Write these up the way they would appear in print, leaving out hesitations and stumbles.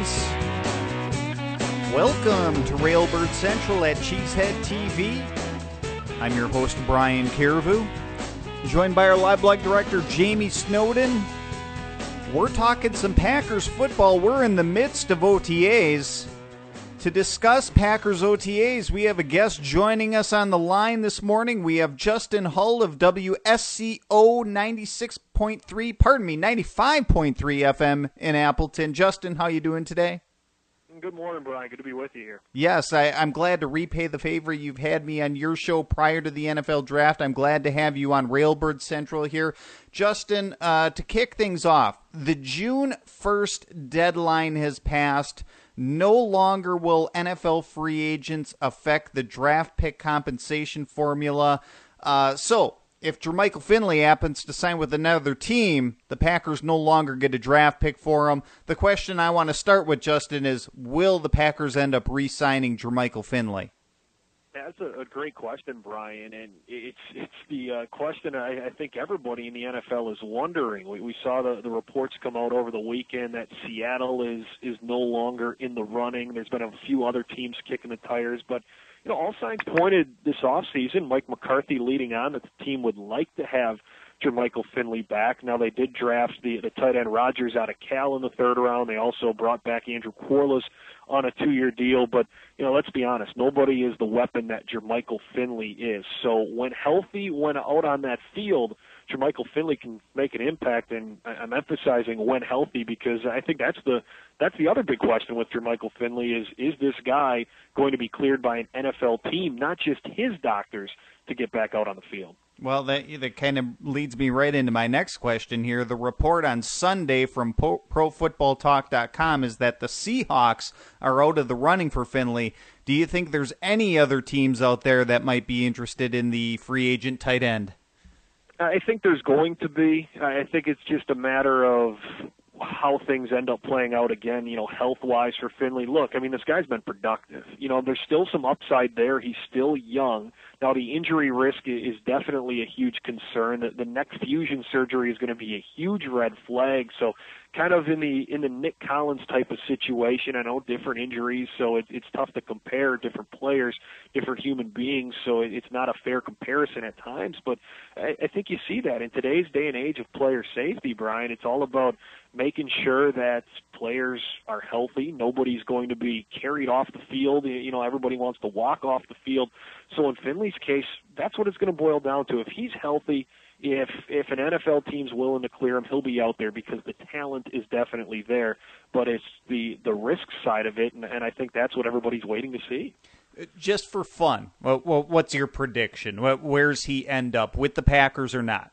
friends. Welcome to Railbird Central at Cheesehead TV. I'm your host, Brian Carrevu, joined by our live blog director, Jamie Snowden. We're talking some Packers football. We're in the midst of OTAs. To discuss Packers OTAs, we have a guest joining us on the line this morning. We have Justin Hull of WSCO 95.3 FM in Appleton. Justin, how you doing today? Good morning, Brian. Good to be with you here. Yes, I'm glad to repay the favor. You've had me on your show prior to the NFL draft. I'm glad to have you on Railbird Central here. Justin, to kick things off, the June 1st deadline has passed. No longer will NFL free agents affect the draft pick compensation formula. So, if Jermichael Finley happens to sign with another team, the Packers no longer get a draft pick for him. The question I want to start with, Justin, is will the Packers end up re-signing Jermichael Finley? That's a great question, Brian, and it's the question I think everybody in the NFL is wondering. We saw the reports come out over the weekend that Seattle is no longer in the running. There's been a few other teams kicking the tires, but all signs pointed this offseason, Mike McCarthy leading on, that the team would like to have Jermichael Finley back. Now, they did draft the tight end Rodgers out of Cal in the third round. They also brought back Andrew Quarles on a 2-year deal. But, let's be honest, nobody is the weapon that Jermichael Finley is. So when healthy, when out on that field, Jermichael Finley can make an impact, and I'm emphasizing when healthy because I think that's the other big question with Jermichael Finley is this guy going to be cleared by an NFL team, not just his doctors, to get back out on the field? Well, that kind of leads me right into my next question here. The report on Sunday from ProFootballTalk.com is that the Seahawks are out of the running for Finley. Do you think there's any other teams out there that might be interested in the free agent tight end? I think there's going to be. I think it's just a matter of how things end up playing out again, health-wise for Finley. Look, this guy's been productive. There's still some upside there. He's still young. Now, the injury risk is definitely a huge concern. The neck fusion surgery is going to be a huge red flag. So kind of in the Nick Collins type of situation. I know different injuries, so it's tough to compare different players, different human beings, so it's not a fair comparison at times. But I think you see that in today's day and age of player safety, Brian. It's all about making sure that players are healthy. Nobody's going to be carried off the field. Everybody wants to walk off the field. So in Finley's case, that's what it's going to boil down to. If he's healthy, if an NFL team's willing to clear him, he'll be out there because the talent is definitely there. But it's the risk side of it, and I think that's what everybody's waiting to see. Just for fun, well, what's your prediction? Where's he end up, with the Packers or not?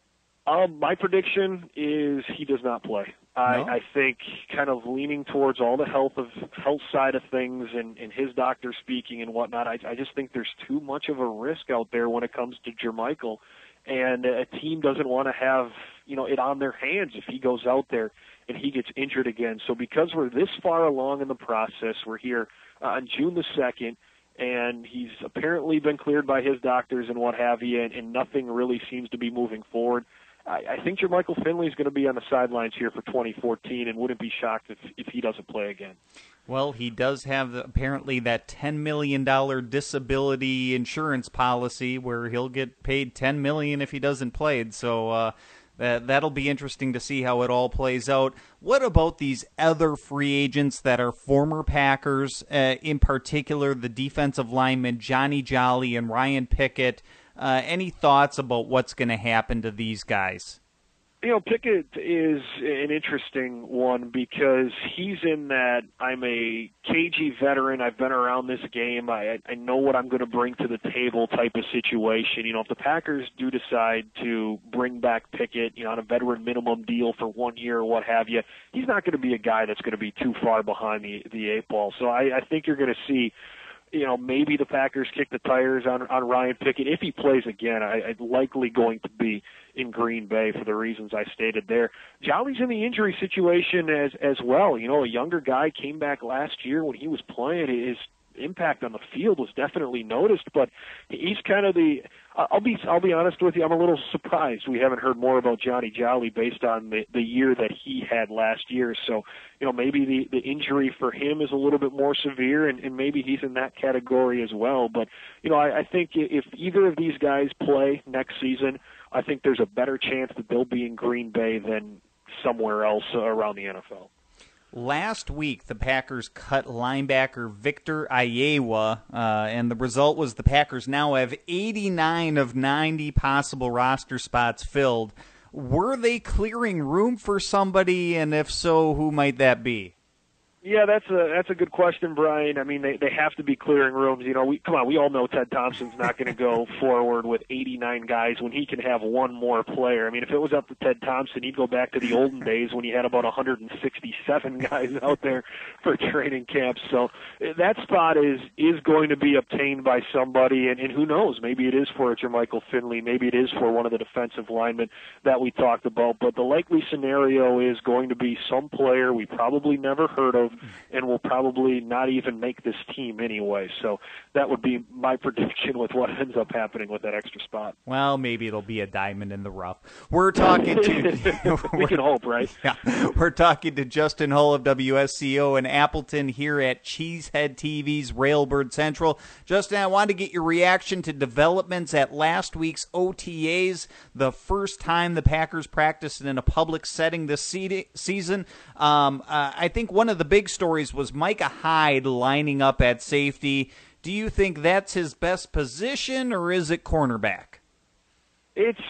My prediction is he does not play. No? I think kind of leaning towards all the health side of things and his doctor speaking and whatnot, I just think there's too much of a risk out there when it comes to Jermichael. And a team doesn't want to have, it on their hands if he goes out there and he gets injured again. So because we're this far along in the process, we're here on June the 2nd, and he's apparently been cleared by his doctors and what have you, and nothing really seems to be moving forward. I think Jermichael Finley is going to be on the sidelines here for 2014 and wouldn't be shocked if he doesn't play again. Well, he does have apparently that $10 million disability insurance policy where he'll get paid $10 million if he doesn't play. So that'll be interesting to see how it all plays out. What about these other free agents that are former Packers, in particular the defensive linemen Johnny Jolly and Ryan Pickett? Any thoughts about what's going to happen to these guys? Pickett is an interesting one because he's in that I'm a cagey veteran. I've been around this game. I know what I'm going to bring to the table type of situation. If the Packers do decide to bring back Pickett, on a veteran minimum deal for 1 year or what have you, he's not going to be a guy that's going to be too far behind the eight ball. So I think you're going to see maybe the Packers kick the tires on Ryan Pickett. If he plays again, I'd likely going to be in Green Bay for the reasons I stated there. Jolly's in the injury situation as well. A younger guy came back last year when he was playing. impact on the field was definitely noticed, but he's kind of the I'll be honest with you, I'm a little surprised we haven't heard more about Johnny Jolly based on the year that he had last year. So, maybe the injury for him is a little bit more severe, and maybe he's in that category as well. But, I think if either of these guys play next season, I think there's a better chance that they'll be in Green Bay than somewhere else around the NFL. Last week, the Packers cut linebacker Victor Iowa, and the result was the Packers now have 89 of 90 possible roster spots filled. Were they clearing room for somebody, and if so, who might that be? Yeah, that's a good question, Brian. I mean, they have to be clearing rooms. We all know Ted Thompson's not going to go forward with 89 guys when he can have one more player. I mean, if it was up to Ted Thompson, he'd go back to the olden days when he had about 167 guys out there for training camps. So that spot is going to be obtained by somebody, and who knows? Maybe it is for Jermichael Finley. Maybe it is for one of the defensive linemen that we talked about. But the likely scenario is going to be some player we probably never heard of, and will probably not even make this team anyway. So that would be my prediction with what ends up happening with that extra spot. Well, maybe it'll be a diamond in the rough. We're talking to... we can hope, right? Yeah. We're talking to Justin Hull of WSCO in Appleton here at Cheesehead TV's Railbird Central. Justin, I wanted to get your reaction to developments at last week's OTAs, the first time the Packers practiced in a public setting this season. I think one of the big stories was Micah Hyde lining up at safety. Do you think that's his best position, or is it cornerback? It's,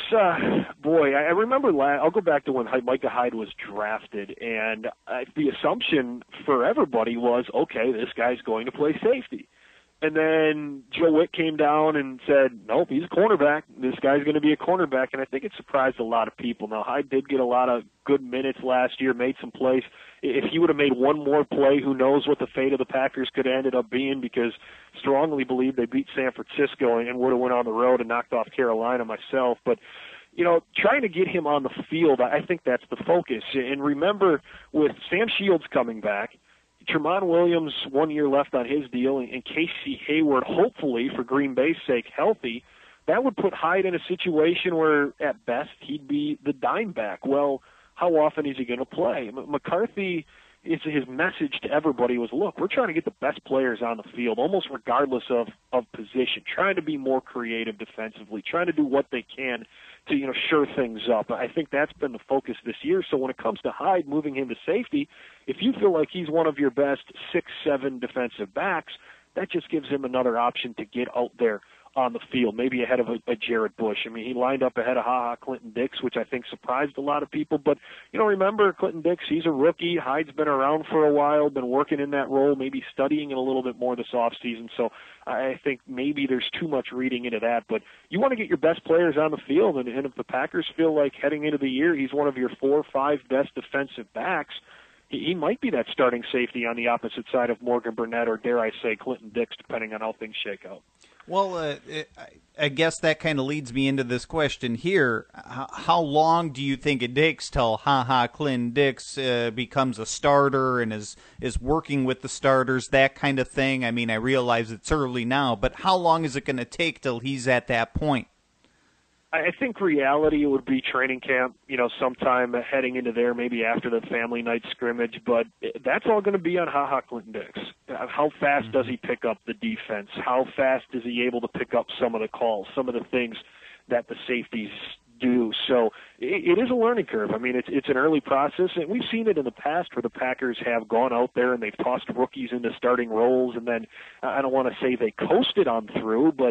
I remember I'll go back to when Micah Hyde was drafted, and the assumption for everybody was, okay, this guy's going to play safety. And then Joe Witt came down and said, nope, he's a cornerback. This guy's going to be a cornerback, and I think it surprised a lot of people. Now, Hyde did get a lot of good minutes last year, made some plays. If he would have made one more play, who knows what the fate of the Packers could have ended up being, because strongly believe they beat San Francisco and would have went on the road and knocked off Carolina myself. But, trying to get him on the field, I think that's the focus. And remember, with Sam Shields coming back, Tramon Williams, 1 year left on his deal, and Casey Hayward, hopefully, for Green Bay's sake, healthy, that would put Hyde in a situation where, at best, he'd be the dime back. Well, how often is he going to play? McCarthy, his message to everybody was, look, we're trying to get the best players on the field, almost regardless of position, trying to be more creative defensively, trying to do what they can to, shore things up. I think that's been the focus this year. So when it comes to Hyde, moving him to safety, if you feel like he's one of your best 6-7 defensive backs, that just gives him another option to get out there on the field, maybe ahead of a Jared Bush. I mean, he lined up ahead of Clinton Dix, which I think surprised a lot of people. But, remember, Clinton Dix, he's a rookie. Hyde's been around for a while, been working in that role, maybe studying it a little bit more this offseason. So I think maybe there's too much reading into that. But you want to get your best players on the field, and if the Packers feel like heading into the year he's one of your 4 or 5 best defensive backs, he might be that starting safety on the opposite side of Morgan Burnett, or dare I say Clinton Dix, depending on how things shake out. Well, I guess that kind of leads me into this question here. How long do you think it takes till Clinton Dix becomes a starter and is working with the starters, that kind of thing? I mean, I realize it's early now, but how long is it going to take till he's at that point? I think reality would be training camp, sometime heading into there, maybe after the family night scrimmage, but that's all going to be on Clinton Dix. How fast does he pick up the defense? How fast is he able to pick up some of the calls, some of the things that the safeties do? So it is a learning curve. I mean, it's an early process, and we've seen it in the past where the Packers have gone out there and they've tossed rookies into starting roles, and then I don't want to say they coasted on through, but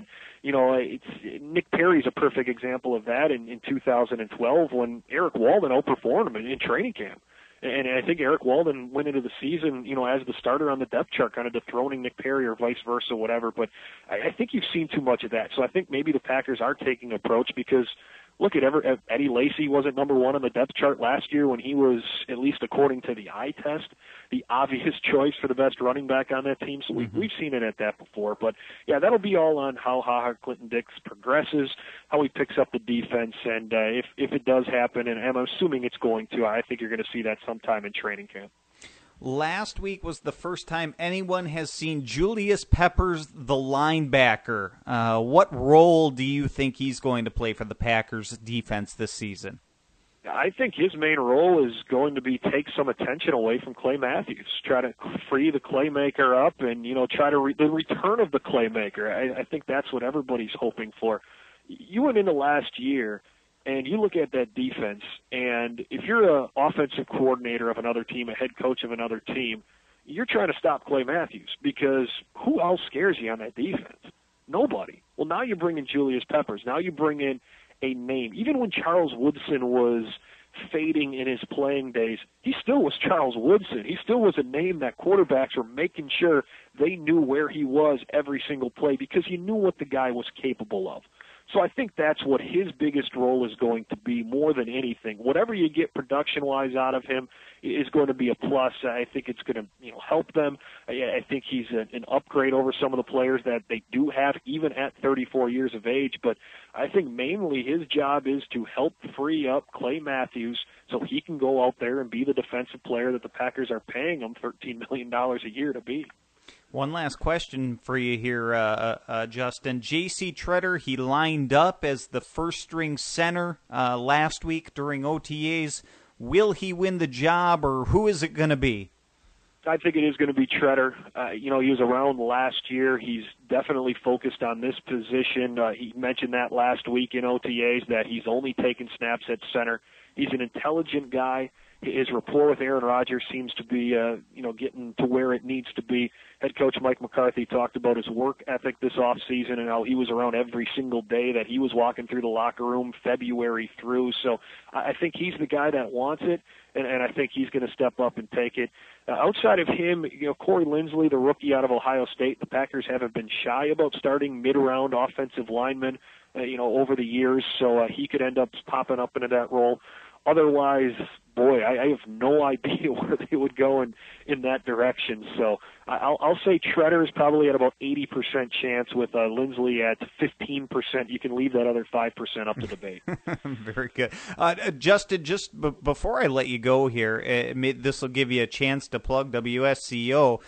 Nick Perry's a perfect example of that in 2012 when Eric Walden outperformed him in training camp. And I think Eric Walden went into the season, as the starter on the depth chart, kind of dethroning Nick Perry or vice versa, whatever. But I think you've seen too much of that. So I think maybe the Packers are taking an approach because, look, Eddie Lacy wasn't number 1 on the depth chart last year when he was, at least according to the eye test, the obvious choice for the best running back on that team. So we've seen it at that before. But, yeah, that'll be all on how Clinton Dix progresses, how he picks up the defense. And if it does happen, and I'm assuming it's going to, I think you're going to see that sometime in training camp. Last week was the first time anyone has seen Julius Peppers, the linebacker. What role do you think he's going to play for the Packers defense this season? I think his main role is going to be take some attention away from Clay Matthews, try to free the Claymaker up, and try to the return of the Claymaker. I think that's what everybody's hoping for. You went into last year, and you look at that defense, and if you're an offensive coordinator of another team, a head coach of another team, you're trying to stop Clay Matthews because who else scares you on that defense? Nobody. Well, now you bring in Julius Peppers. Now you bring in a name. Even when Charles Woodson was fading in his playing days, he still was Charles Woodson. He still was a name that quarterbacks were making sure they knew where he was every single play because you knew what the guy was capable of. So I think that's what his biggest role is going to be more than anything. Whatever you get production-wise out of him is going to be a plus. I think it's going to help them. I think he's an upgrade over some of the players that they do have, even at 34 years of age. But I think mainly his job is to help free up Clay Matthews so he can go out there and be the defensive player that the Packers are paying him $13 million a year to be. One last question for you here, Justin. J.C. Tretter, he lined up as the first-string center last week during OTAs. Will he win the job, or who is it going to be? I think it is going to be Tretter. He was around last year. He's definitely focused on this position. He mentioned that last week in OTAs that he's only taken snaps at center. He's an intelligent guy. His rapport with Aaron Rodgers seems to be, getting to where it needs to be. Head coach Mike McCarthy talked about his work ethic this offseason and how he was around every single day that he was walking through the locker room February through. So I think he's the guy that wants it, and I think he's going to step up and take it. Outside of him, Corey Linsley, the rookie out of Ohio State, the Packers haven't been shy about starting mid-round offensive linemen, over the years, so he could end up popping up into that role. Otherwise, boy, I have no idea where they would go in that direction. So I'll say Tretter is probably at about 80% chance with Linsley at 15%. You can leave that other 5% up to debate. Very good. Justin, just before I let you go here, this will give you a chance to plug WSCO.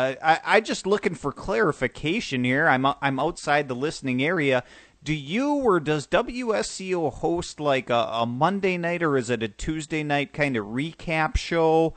I just looking for clarification here. I'm outside the listening area. Do you or does WSCO host like a Monday night, or is it a Tuesday night kind of recap show?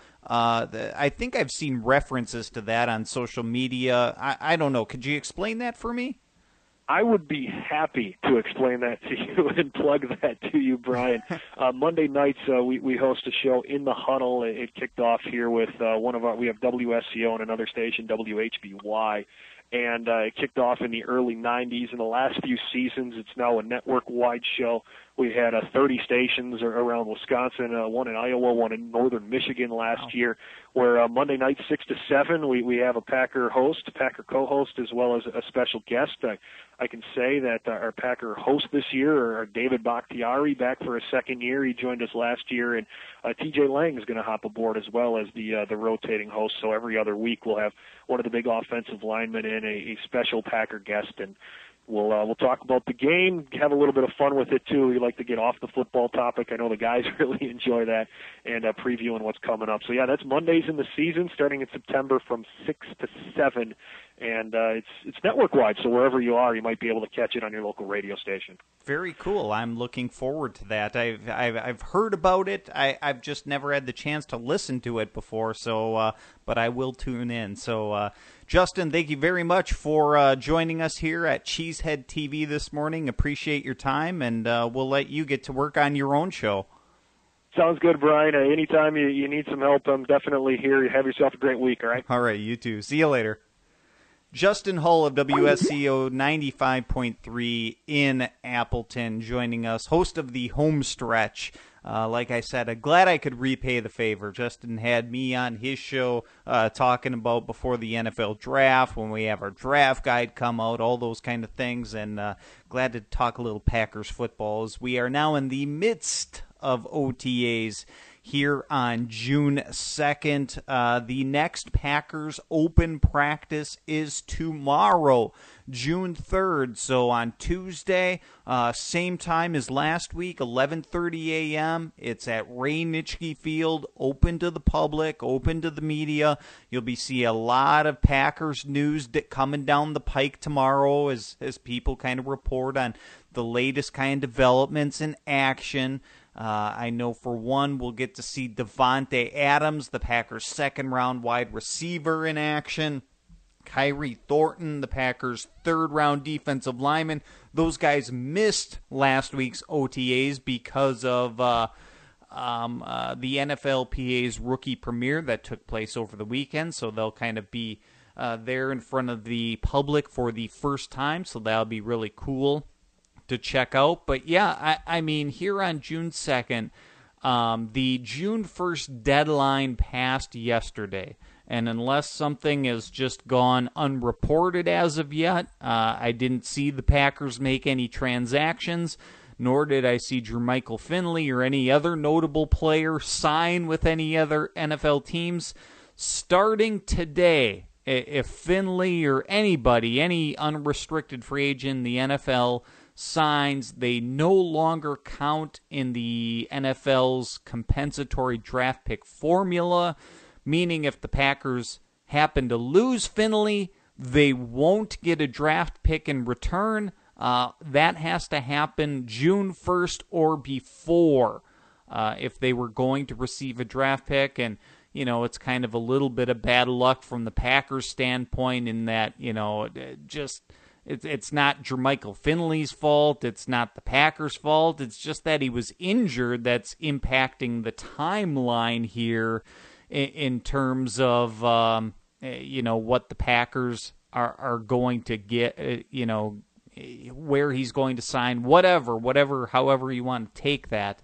I think I've seen references to that on social media. I don't know. Could you explain that for me? I would be happy to explain that to you and plug that to you, Brian. Monday nights we host a show in the huddle. It kicked off here with we have WSCO and another station, WHBY. And it kicked off in the early 90s. In the last few seasons, it's now a network-wide show. We had 30 stations around Wisconsin, one in Iowa, one in northern Michigan last year, where Monday night, 6 to 7, we have a Packer host, Packer co-host, as well as a special guest. I can say that our Packer host this year are David Bakhtiari, back for a second year. He joined us last year, and TJ Lang is going to hop aboard as well as the rotating host. So every other week we'll have one of the big offensive linemen and a special Packer guest, and we'll talk about the game, have a little bit of fun with it too. We like to get off the football topic. I know the guys really enjoy that, and previewing what's coming up. So yeah, that's Mondays in the season, starting in September from 6 to 7, and it's network wide. So wherever you are, you might be able to catch it on your local radio station. Very cool. I'm looking forward to that. I've heard about it. I've just never had the chance to listen to it before. So, but I will tune in. So, Justin, thank you very much for joining us here at Cheesehead TV this morning. Appreciate your time, and we'll let you get to work on your own show. Sounds good, Brian. Anytime you need some help, I'm definitely here. Have yourself a great week, all right? All right, you too. See you later. Justin Hull of WSCO 95.3 in Appleton joining us, host of the Home Stretch. Like I said, I'm glad I could repay the favor. Justin had me on his show talking about before the NFL draft, when we have our draft guide come out, all those kind of things, and glad to talk a little Packers football as we are now in the midst of OTAs here on June 2nd. The next Packers open practice is tomorrow, June 3rd. So on Tuesday, same time as last week, 11:30 a.m. It's at Ray Nitschke Field, open to the public, open to the media. You'll be seeing a lot of Packers news coming down the pike tomorrow as people kind of report on the latest kind of developments in action. I know for one, we'll get to see Devontae Adams, the Packers' second-round wide receiver, in action. Kyrie Thornton, the Packers' third-round defensive lineman. Those guys missed last week's OTAs because of the NFLPA's rookie premiere that took place over the weekend, so they'll kind of be there in front of the public for the first time, so that'll be really cool to check out. But yeah, I mean, here on June 2nd, the June 1st deadline passed yesterday, and unless something has just gone unreported as of yet, I didn't see the Packers make any transactions, nor did I see Jermichael Finley or any other notable player sign with any other NFL teams. Starting today, if Finley or anybody, any unrestricted free agent in the NFL signs, they no longer count in the NFL's compensatory draft pick formula, meaning if the Packers happen to lose Finley, they won't get a draft pick in return. That has to happen June 1st or before if they were going to receive a draft pick. And, you know, it's kind of a little bit of bad luck from the Packers' standpoint in that, you know, it's not Jermichael Finley's fault. It's not the Packers' fault. It's just that he was injured that's impacting the timeline here in terms of, you know, what the Packers are going to get, you know, where he's going to sign, whatever, however you want to take that.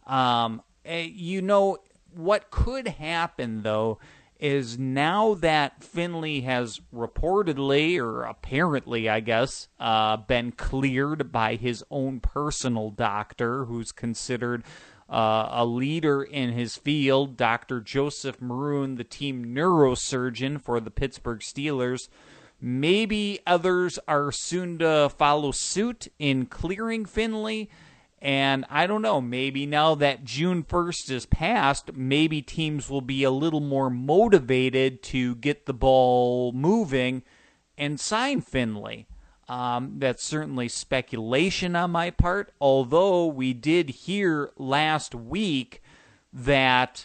You know, what could happen, though, is now that Finley has reportedly, or apparently, I guess, been cleared by his own personal doctor, who's considered a leader in his field, Dr. Joseph Maroon, the team neurosurgeon for the Pittsburgh Steelers. Maybe others are soon to follow suit in clearing Finley. And I don't know, maybe now that June 1st is passed, maybe teams will be a little more motivated to get the ball moving and sign Finley. That's certainly speculation on my part, although we did hear last week that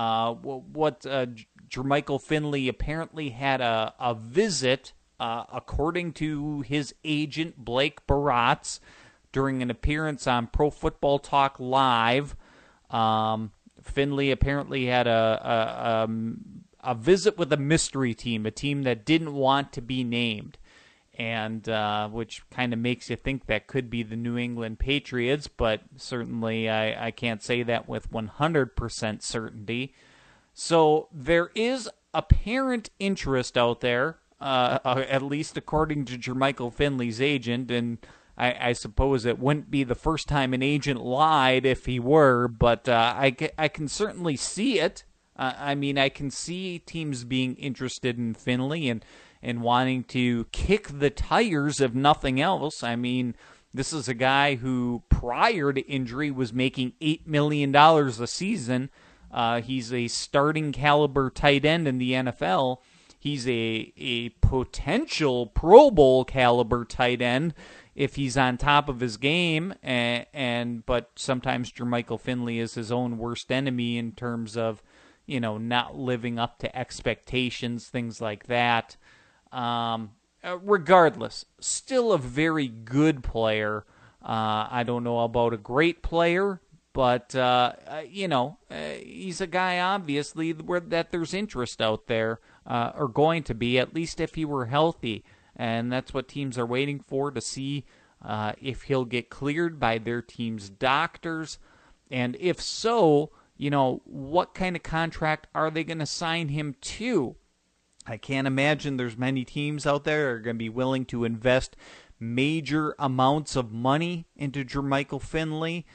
Jermichael Finley apparently had a visit, according to his agent, Blake Baratz, during an appearance on Pro Football Talk Live. Finley apparently had a visit with a mystery team, a team that didn't want to be named, and which kind of makes you think that could be the New England Patriots, but certainly I can't say that with 100% certainty. So there is apparent interest out there, at least according to Jermichael Finley's agent, and I suppose it wouldn't be the first time an agent lied if he were, but I can certainly see it. I mean, I can see teams being interested in Finley and wanting to kick the tires, if nothing else. I mean, this is a guy who, prior to injury, was making $8 million a season. He's a starting caliber tight end in the NFL. He's a potential Pro Bowl caliber tight end if he's on top of his game, but sometimes Jermichael Finley is his own worst enemy in terms of, you know, not living up to expectations, things like that. Regardless, still a very good player. I don't know about a great player, but you know, he's a guy obviously that there's interest out there, or going to be, at least if he were healthy. And that's what teams are waiting for, to see if he'll get cleared by their team's doctors. And if so, you know, what kind of contract are they going to sign him to? I can't imagine there's many teams out there that are going to be willing to invest major amounts of money into Jermichael Finley.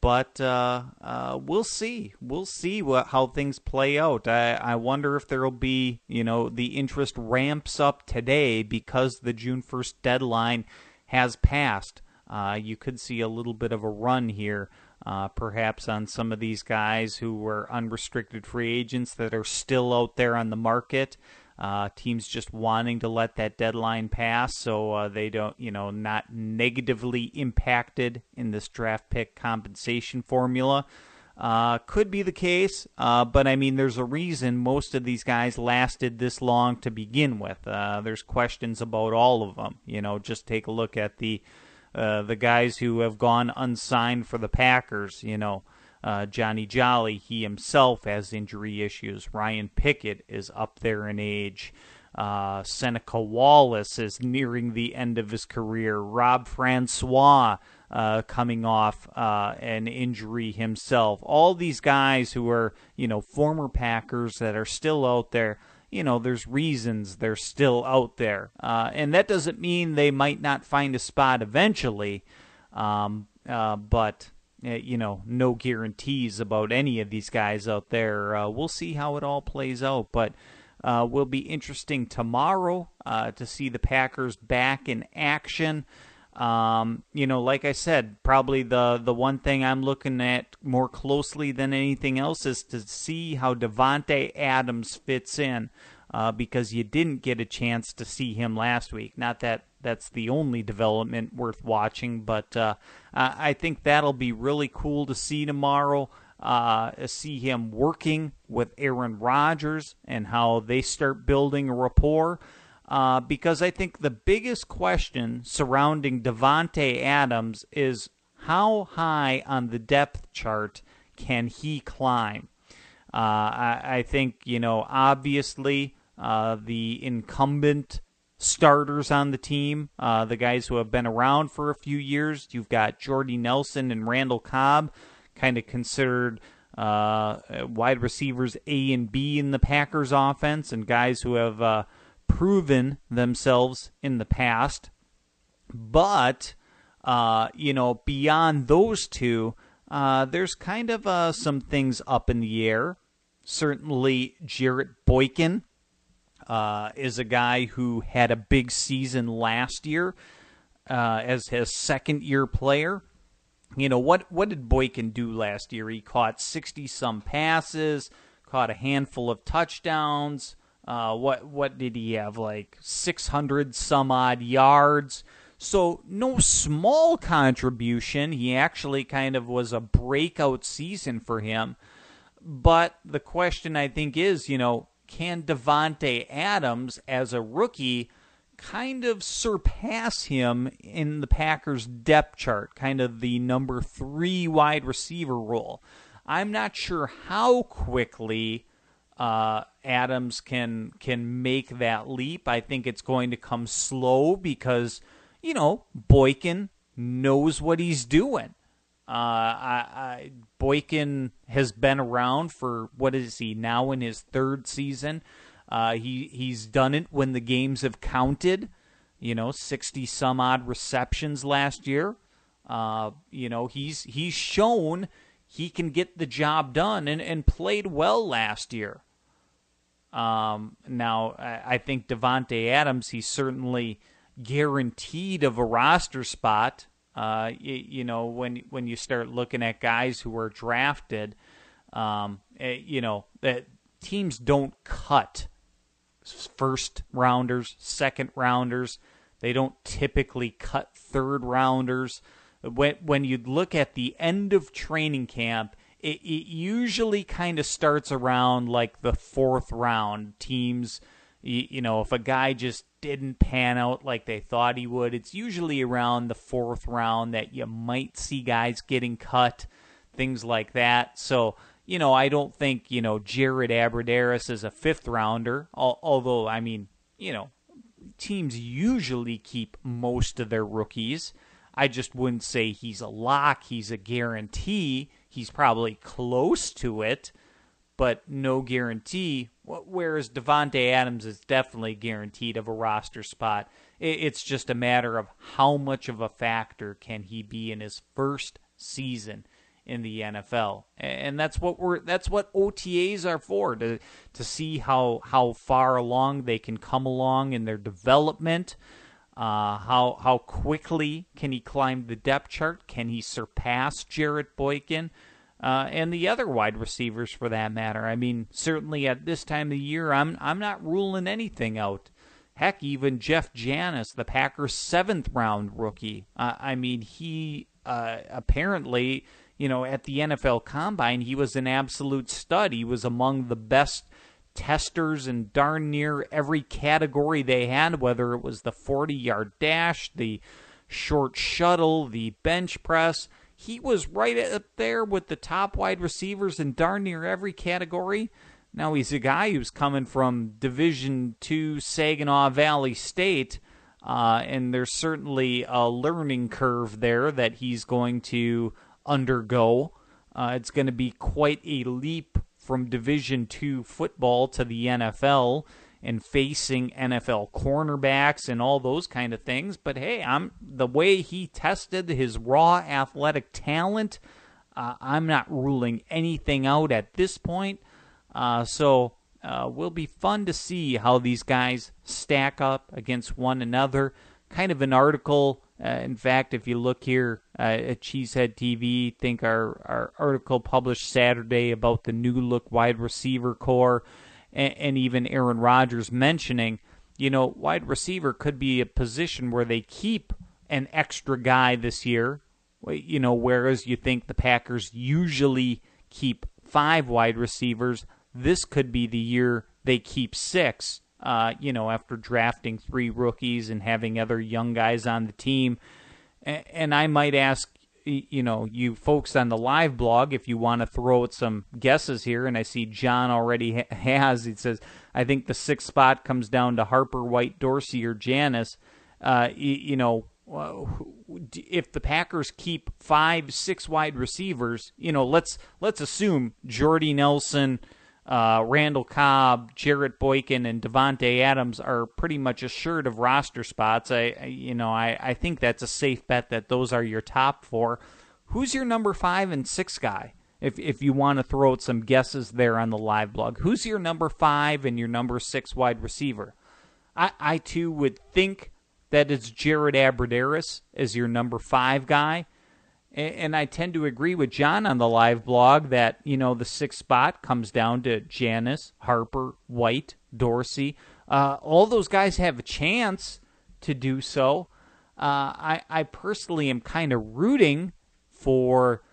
But we'll see. We'll see how things play out. I wonder if there will be, the interest ramps up today because the June 1st deadline has passed. You could see a little bit of a run here, perhaps on some of these guys who were unrestricted free agents that are still out there on the market. Teams just wanting to let that deadline pass so they don't, not negatively impacted in this draft pick compensation formula. Could be the case, but I mean, there's a reason most of these guys lasted this long to begin with. There's questions about all of them. Just take a look at the guys who have gone unsigned for the Packers, Johnny Jolly, he himself has injury issues. Ryan Pickett is up there in age. Seneca Wallace is nearing the end of his career. Rob Francois coming off an injury himself. All these guys who are, former Packers that are still out there, there's reasons they're still out there. And that doesn't mean they might not find a spot eventually, but no guarantees about any of these guys out there. We'll see how it all plays out, but will be interesting tomorrow to see the Packers back in action. Like I said, probably the one thing I'm looking at more closely than anything else is to see how Davante Adams fits in, because you didn't get a chance to see him last week. Not that that's the only development worth watching, but I think that'll be really cool to see tomorrow. See him working with Aaron Rodgers and how they start building a rapport. Because I think the biggest question surrounding Davante Adams is how high on the depth chart can he climb? I think, obviously the incumbent starters on the team, the guys who have been around for a few years, you've got Jordy Nelson and Randall Cobb, kind of considered wide receivers A and B in the Packers offense, and guys who have proven themselves in the past. But, beyond those two, there's kind of some things up in the air. Certainly, Jarrett Boykin is a guy who had a big season last year as his second-year player. What did Boykin do last year? He caught 60-some passes, caught a handful of touchdowns. What did he have, like 600-some-odd yards? So no small contribution. He actually kind of was a breakout season for him. But the question, I think, is, can Davante Adams, as a rookie, kind of surpass him in the Packers' depth chart, kind of the number 3 wide receiver role? I'm not sure how quickly Adams can make that leap. I think it's going to come slow because, Boykin knows what he's doing. Boykin has been around for, what is he, now in his 3rd season. He's done it when the games have counted, 60-some-odd receptions last year. He's shown he can get the job done and played well last year. Now, I think Davante Adams, he's certainly guaranteed of a roster spot. When you start looking at guys who are drafted, that teams don't cut first rounders, second rounders. They don't typically cut third rounders. When you look at the end of training camp, it usually kind of starts around like the 4th round. Teams, if a guy just didn't pan out like they thought he would, it's usually around the 4th round that you might see guys getting cut, things like that. So, I don't think, Jared Abbrederis is a 5th rounder, although, teams usually keep most of their rookies. I just wouldn't say he's a lock, he's a guarantee. He's probably close to it, but no guarantee. Whereas Davante Adams is definitely guaranteed of a roster spot. It's just a matter of how much of a factor can he be in his first season in the NFL. And that's what OTAs are for, to see how far along they can come along in their development. How quickly can he climb the depth chart? Can he surpass Jarrett Boykin? And the other wide receivers for that matter. I mean, certainly at this time of the year, I'm not ruling anything out. Heck, even Jeff Janis, the Packers' 7th-round rookie. I mean, he apparently, at the NFL Combine, he was an absolute stud. He was among the best testers in darn near every category they had, whether it was the 40-yard dash, the short shuttle, the bench press. He was right up there with the top wide receivers in darn near every category. Now, he's a guy who's coming from Division II Saginaw Valley State, and there's certainly a learning curve there that he's going to undergo. It's going to be quite a leap from Division II football to the NFL and facing NFL cornerbacks and all those kind of things. But hey, the way he tested his raw athletic talent, I'm not ruling anything out at this point. So will be fun to see how these guys stack up against one another. Kind of an article, in fact, if you look here at Cheesehead TV, think our article published Saturday about the new look wide receiver core, and even Aaron Rodgers mentioning, wide receiver could be a position where they keep an extra guy this year, whereas you think the Packers usually keep 5 wide receivers. This could be the year they keep 6, after drafting 3 rookies and having other young guys on the team. And I might ask, you folks on the live blog, if you want to throw out some guesses here, and I see John already has. He says, I think the 6th spot comes down to Harper, White, Dorsey, or Janis. If the Packers keep 5, 6 wide receivers, let's assume Jordy Nelson, Randall Cobb, Jarrett Boykin, and Devontae Adams are pretty much assured of roster spots. I think that's a safe bet that those are your top 4. Who's your number 5 and 6 guy? If you want to throw out some guesses there on the live blog, who's your number 5 and your number 6 wide receiver? I too would think that it's Jared Abbrederis as your number 5 guy. And I tend to agree with John on the live blog that, the 6th spot comes down to Janis, Harper, White, Dorsey. All those guys have a chance to do so. I personally am kind of rooting for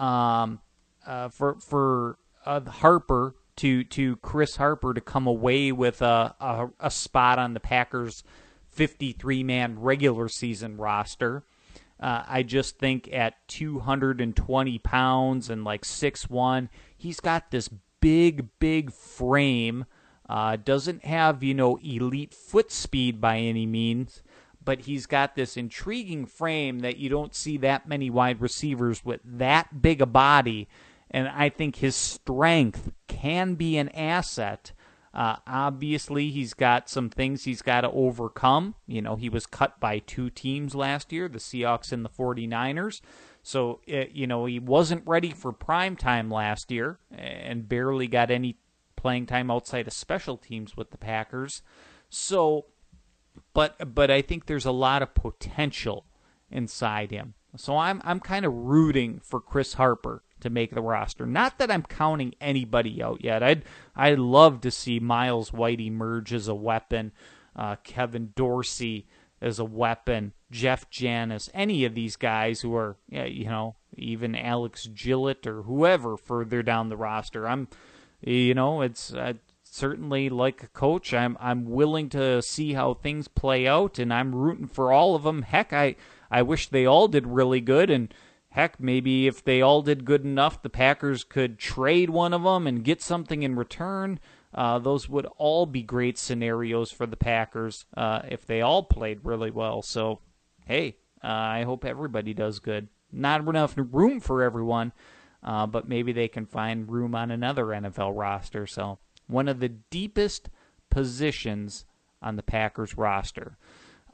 Harper to Chris Harper to come away with a spot on the Packers' 53-man regular season roster. I just think at 220 pounds and like 6'1", he's got this big frame. Doesn't have, elite foot speed by any means, but he's got this intriguing frame that you don't see that many wide receivers with that big a body, and I think his strength can be an asset. Obviously, he's got some things he's got to overcome. He was cut by 2 teams last year, the Seahawks and the 49ers. So, he wasn't ready for prime time last year and barely got any playing time outside of special teams with the Packers. So, but I think there's a lot of potential inside him. So I'm kind of rooting for Chris Harper to make the roster. Not that I'm counting anybody out yet. I'd love to see Miles White emerge as a weapon, Kevin Dorsey as a weapon, Jeff Janis, any of these guys who are, even Alex Gillett or whoever further down the roster. It's certainly like a coach. I'm willing to see how things play out, and I'm rooting for all of them. Heck, I wish they all did really good, and heck, maybe if they all did good enough, the Packers could trade one of them and get something in return. Those would all be great scenarios for the Packers if they all played really well. So, hey, I hope everybody does good. Not enough room for everyone, but maybe they can find room on another NFL roster. So, one of the deepest positions on the Packers roster.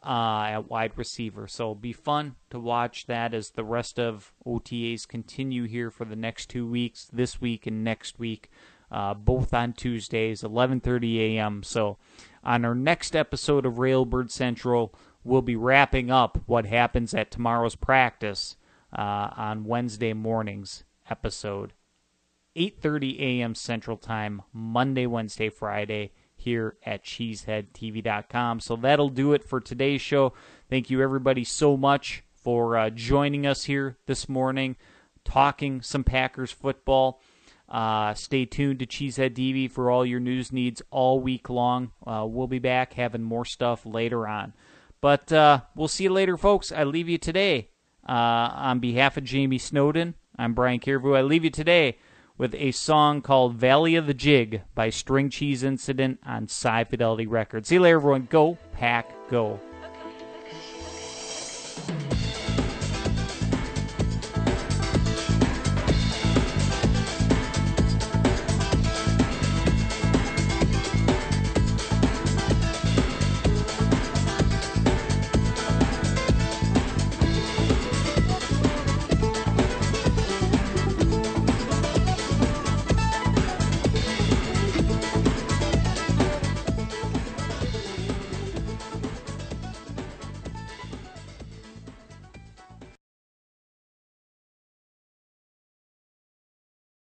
at wide receiver. So it'll be fun to watch that as the rest of OTAs continue here for the next 2 weeks, this week and next week, both on Tuesdays, 11:30 a.m. So on our next episode of Railbird Central, we'll be wrapping up what happens at tomorrow's practice on Wednesday morning's episode, 8:30 a.m. Central Time, Monday, Wednesday, Friday, here at CheeseheadTV.com. So that'll do it for today's show. Thank you, everybody, so much for joining us here this morning, talking some Packers football. Stay tuned to Cheesehead TV for all your news needs all week long. We'll be back having more stuff later on. But we'll see you later, folks. I leave you today on behalf of Jamie Snowden. I'm Brian Carrevu. I leave you today with a song called Valley of the Jig by String Cheese Incident on Cy Fidelity Records. See you later, everyone. Go, Pack, go.